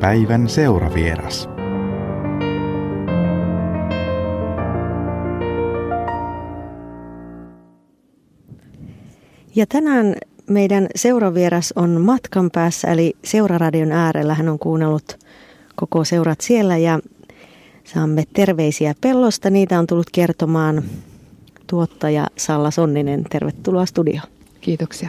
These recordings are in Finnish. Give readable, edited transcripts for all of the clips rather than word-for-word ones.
Päivän seuravieras. Ja tänään meidän seuravieras on matkan päässä, eli Seuraradion äärellä. Hän on kuunnellut koko seurat siellä ja saamme terveisiä Pellosta. Niitä on tullut kertomaan tuottaja Salla Sonninen. Tervetuloa studioon. Kiitoksia.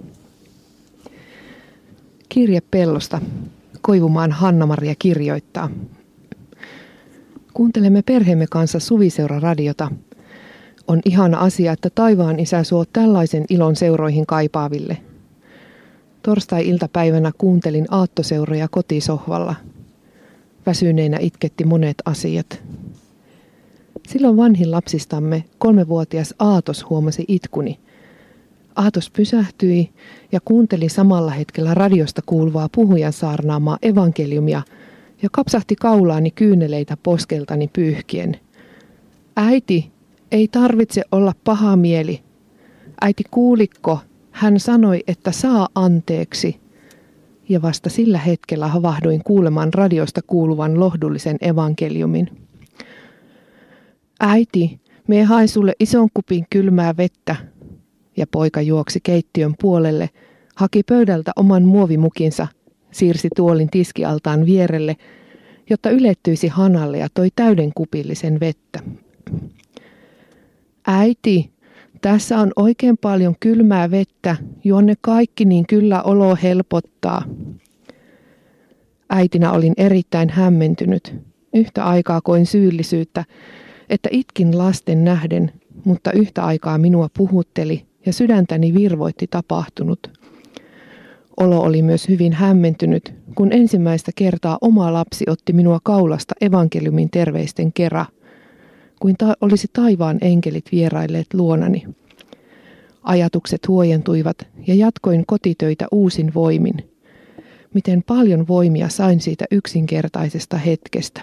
Kirje Pellosta. Koivumaan Hanna-Maria kirjoittaa. Kuuntelemme perheemme kanssa Suviseura-radiota. On ihana asia, että taivaan isä suo tällaisen ilon seuroihin kaipaaville. Torstai-iltapäivänä kuuntelin aattoseuroja kotisohvalla. Väsyneenä itketti monet asiat. Silloin vanhin lapsistamme, 3-vuotias Aatos huomasi itkuni. Aatos pysähtyi ja kuunteli samalla hetkellä radiosta kuuluvaa puhujan saarnaamaa evankeliumia ja kapsahti kaulaani kyyneleitä poskeltani pyyhkien. Äiti, ei tarvitse olla paha mieli. Äiti, kuulikko? Hän sanoi, että saa anteeksi. Ja vasta sillä hetkellä havahduin kuulemaan radiosta kuuluvan lohdullisen evankeliumin. Äiti, mie hain sulle ison kupin kylmää vettä. Ja poika juoksi keittiön puolelle, haki pöydältä oman muovimukinsa, siirsi tuolin tiskialtaan vierelle, jotta ylettyisi Hanalle ja toi täyden kupillisen vettä. Äiti, tässä on oikein paljon kylmää vettä, juonne kaikki, niin kyllä olo helpottaa. Äitinä olin erittäin hämmentynyt. Yhtä aikaa koin syyllisyyttä, että itkin lasten nähden, mutta yhtä aikaa minua puhutteli ja sydäntäni virvoitti tapahtunut. Olo oli myös hyvin hämmentynyt, kun ensimmäistä kertaa oma lapsi otti minua kaulasta evankeliumin terveisten kera, kuin olisi taivaan enkelit vierailleet luonani. Ajatukset huojentuivat ja jatkoin kotitöitä uusin voimin. Miten paljon voimia sain siitä yksinkertaisesta hetkestä.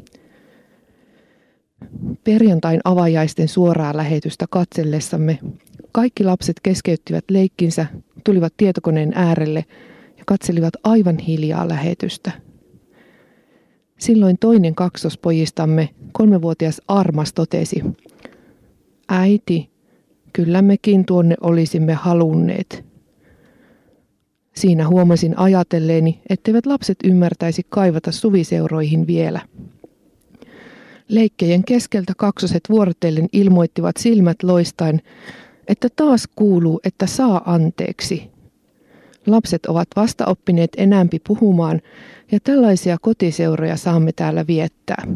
Perjantain avajaisten suoraa lähetystä katsellessamme kaikki lapset keskeyttivät leikkinsä, tulivat tietokoneen äärelle ja katselivat aivan hiljaa lähetystä. Silloin toinen kaksospojistamme, 3-vuotias Armas, totesi, äiti, kyllä mekin tuonne olisimme halunneet. Siinä huomasin ajatelleeni, etteivät lapset ymmärtäisi kaivata suviseuroihin vielä. Leikkejen keskeltä kaksoset vuorotellen ilmoittivat silmät loistaen, että taas kuuluu, että saa anteeksi. Lapset ovat vasta oppineet enämpi puhumaan ja tällaisia kotiseuroja saamme täällä viettää.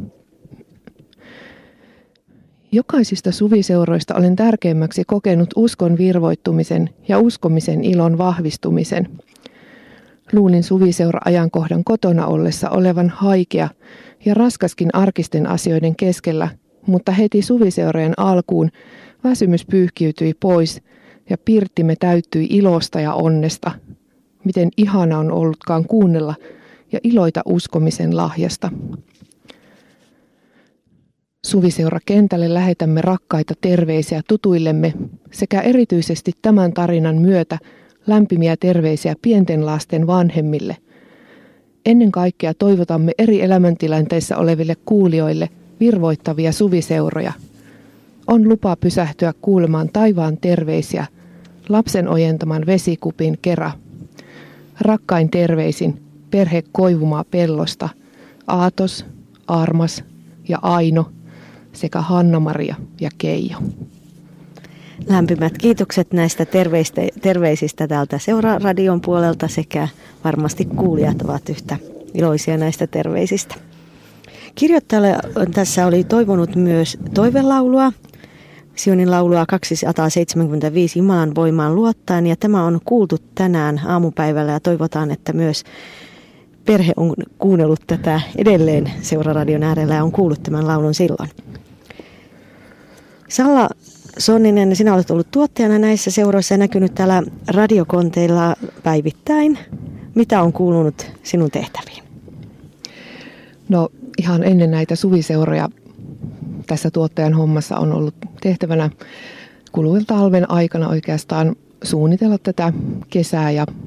Jokaisista suviseuroista olen tärkeimmäksi kokenut uskon virvoittumisen ja uskomisen ilon vahvistumisen. Luulin suviseura-ajankohdan kotona ollessa olevan haikea ja raskaskin arkisten asioiden keskellä, mutta heti suviseurojen alkuun väsymys pyyhkiytyi pois ja pirttimme täyttyi ilosta ja onnesta. Miten ihana on ollutkaan kuunnella ja iloita uskomisen lahjasta. Suviseurakentälle lähetämme rakkaita terveisiä tutuillemme sekä erityisesti tämän tarinan myötä lämpimiä terveisiä pienten lasten vanhemmille. Ennen kaikkea toivotamme eri elämäntilanteissa oleville kuulijoille virvoittavia suviseuroja. On lupa pysähtyä kuulemaan taivaan terveisiä lapsen ojentaman vesikupin kera. Rakkain terveisin perhe Koivumaa Pellosta, Aatos, Armas ja Aino sekä Hanna-Maria ja Keijo. Lämpimät kiitokset näistä terveisistä täältä Seuraradion puolelta sekä varmasti kuulijat ovat yhtä iloisia näistä terveisistä. Kirjoittajalle tässä oli toivonut myös toivelaulua, Sionin laulua 275 Jumalan voimaan luottaen, ja tämä on kuultu tänään aamupäivällä ja toivotaan, että myös perhe on kuunnellut tätä edelleen Seuraradion äärellä ja on kuullut tämän laulun silloin. Salla Sonninen, sinä olet ollut tuottajana näissä seuroissa ja näkynyt täällä radiokonteilla päivittäin. Mitä on kuulunut sinun tehtäviin? No ihan ennen näitä suviseuroja tässä tuottajan hommassa on ollut tehtävänä kuluvan talven aikana oikeastaan suunnitella tätä kesää ja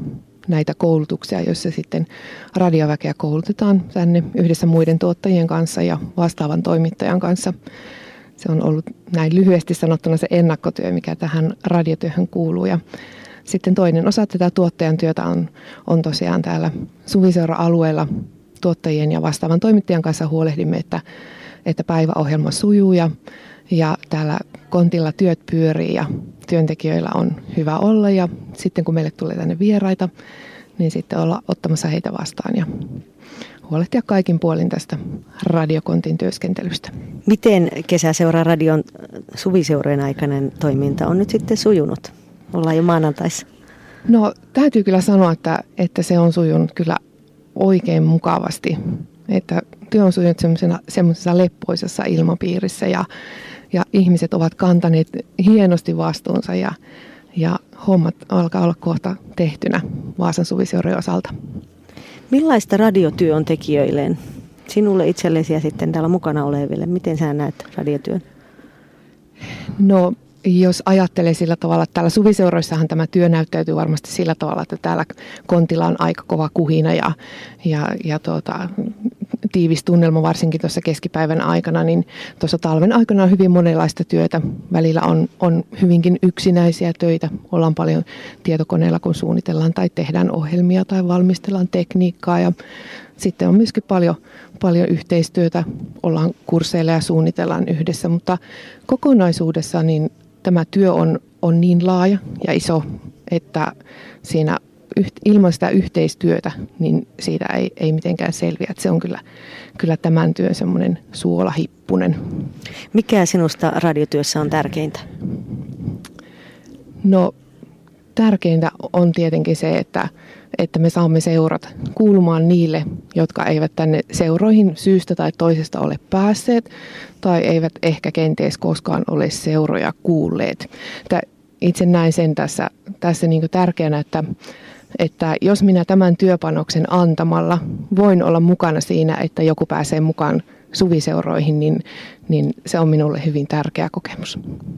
näitä koulutuksia, joissa sitten radioväkeä koulutetaan tänne yhdessä muiden tuottajien kanssa ja vastaavan toimittajan kanssa. Se on ollut näin lyhyesti sanottuna se ennakkotyö, mikä tähän radiotyöhön kuuluu. Ja sitten toinen osa tätä tuottajan työtä on tosiaan täällä Suviseura-alueella tuottajien ja vastaavan toimittajan kanssa huolehdimme, että päiväohjelma sujuu ja täällä kontilla työt pyörii ja työntekijöillä on hyvä olla. Ja sitten kun meille tulee tänne vieraita, niin sitten olla ottamassa heitä vastaan ja huolehtia kaikin puolin tästä radiokontin työskentelystä. Miten Kesäseura-radion Suviseurojen aikainen toiminta on nyt sitten sujunut? Ollaan jo maanantaissa. No täytyy kyllä sanoa, että se on sujunut kyllä oikein mukavasti. Että työ on sujunut semmoisessa leppoisessa ilmapiirissä ja ihmiset ovat kantaneet hienosti vastuunsa ja hommat alkaa olla kohta tehtynä Vaasan Suviseurojen osalta. Millaista radiotyö on tekijöilleen? Sinulle itsellesi ja sitten täällä mukana oleville. Miten sä näet radiotyön? No jos ajattelee sillä tavalla, että täällä Suviseuroissahan tämä työ näyttäytyy varmasti sillä tavalla, että täällä kontilla on aika kova kuhina ja tiivis tunnelma varsinkin tuossa keskipäivän aikana, niin tuossa talven aikana on hyvin monenlaista työtä. Välillä on hyvinkin yksinäisiä töitä. Ollaan paljon tietokoneella, kun suunnitellaan tai tehdään ohjelmia tai valmistellaan tekniikkaa ja sitten on myöskin paljon yhteistyötä. Ollaan kursseilla ja suunnitellaan yhdessä, mutta kokonaisuudessa niin tämä työ on niin laaja ja iso, että siinä ilman sitä yhteistyötä niin siitä ei mitenkään selviä. Että se on kyllä tämän työn semmoinen suolahippunen. Mikä sinusta radiotyössä on tärkeintä? No tärkeintä on tietenkin se, että me saamme seurat kuulumaan niille, jotka eivät tänne seuroihin syystä tai toisesta ole päässeet tai eivät ehkä kenties koskaan ole seuroja kuulleet. Itse näen sen tässä niin kuin tärkeänä, että jos minä tämän työpanoksen antamalla voin olla mukana siinä, että joku pääsee mukaan suviseuroihin, niin se on minulle hyvin tärkeä kokemus.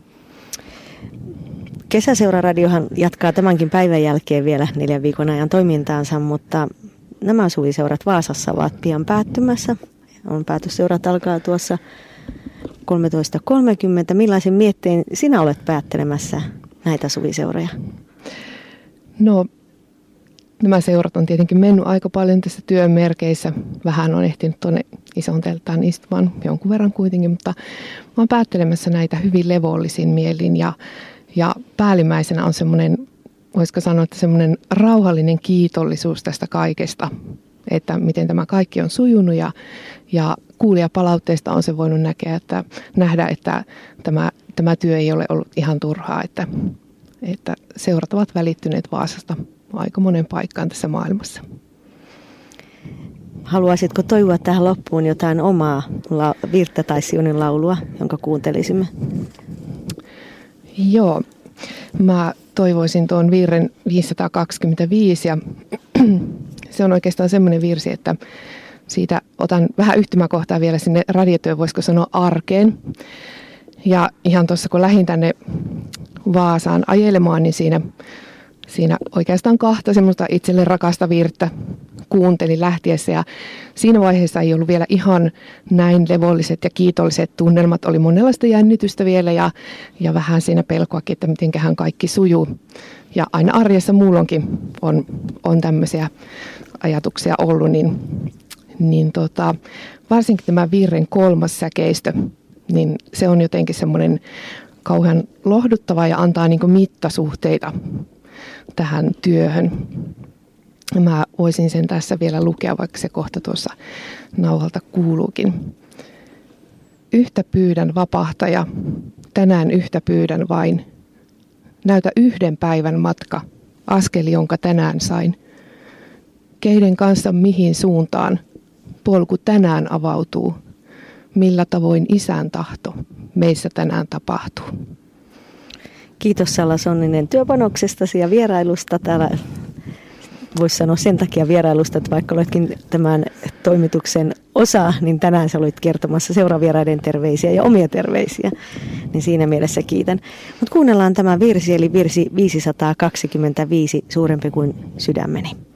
Kesäseuraradiohan jatkaa tämänkin päivän jälkeen vielä 4 viikon ajan toimintaansa, mutta nämä suviseurat Vaasassa ovat pian päättymässä. Päätösseurat alkaa tuossa 13.30. Millaisen mietteen sinä olet päättelemässä näitä suviseuroja? No, nämä seurat on tietenkin mennyt aika paljon tässä työn merkeissä. Vähän on ehtinyt tuonne ison telttaan istumaan jonkun verran kuitenkin, mutta mä oon päättelemässä näitä hyvin levollisin mielin ja päällimmäisenä on semmoinen, voisiko sanoa, että semmoinen rauhallinen kiitollisuus tästä kaikesta, että miten tämä kaikki on sujunut ja kuulijapalautteista on se voinut nähdä, että tämä työ ei ole ollut ihan turhaa, että seurat ovat välittyneet Vaasasta aika monen paikkaan tässä maailmassa. Haluaisitko toivoa tähän loppuun jotain omaa Virta tai Sionin laulua, jonka kuuntelisimme? Joo, mä toivoisin tuon virren 525 ja se on oikeastaan semmoinen virsi, että siitä otan vähän yhtymäkohtaa vielä sinne radiotyön, voisiko sanoa arkeen. Ja ihan tuossa kun lähdin tänne Vaasaan ajelemaan, niin siinä oikeastaan 2 semmoista itselle rakasta virttä kuuntelin lähtiessä ja siinä vaiheessa ei ollut vielä ihan näin levolliset ja kiitolliset tunnelmat. Oli monenlaista jännitystä vielä ja vähän siinä pelkoakin, että mitenköhän kaikki sujuu. Ja aina arjessa muulloinkin on tämmöisiä ajatuksia ollut, niin varsinkin tämä virren 3. säkeistö, niin se on jotenkin semmoinen kauhean lohduttava ja antaa niin kuin mittasuhteita tähän työhön. Mä voisin sen tässä vielä lukea, vaikka se kohta tuossa nauhalta kuuluukin. Yhtä pyydän vapahtaja, tänään yhtä pyydän vain. Näytä 1 päivän matka, askeli jonka tänään sain. Keiden kanssa mihin suuntaan, polku tänään avautuu. Millä tavoin Isän tahto meissä tänään tapahtuu. Kiitos Salla Sonninen työpanoksestasi ja vierailusta täällä. Voisi sanoa sen takia vierailusta, että vaikka oletkin tämän toimituksen osa, niin tänään sä olit kertomassa seuravieraiden terveisiä ja omia terveisiä. niin siinä mielessä kiitän. Mutta kuunnellaan tämä virsi, eli virsi 525, suurempi kuin sydämeni.